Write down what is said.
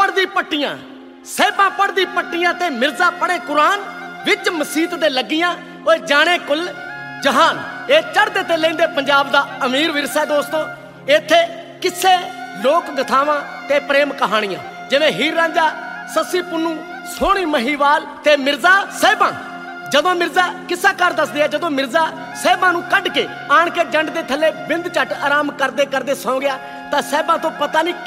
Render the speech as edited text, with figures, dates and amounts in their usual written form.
पढ़दी पट्टियां, साहिबां पढ़दी पट्टियां ते मिर्जा पढ़े कुरान, विच मसीत दे लगियां ओए जाने कुल जहान। ये चढ़दे ते लैंदे पंजाब दा अमीर विरसा दोस्तों। इत्थे किस्से, लोक गथावां ते प्रेम कहानियां, जिवें हीर रांझा, सस्सी पुन्नू, सोहनी महीवाल ते मिर्जा साहिबां। जदों मिर्जा किस्सा घर दसदे आ, जदों मिर्जा साहिबां नूं कढ के आण के जंड दे थल्ले बिंद झट आराम करदे करदे सौ गया तां साहिबां तो पता नहीं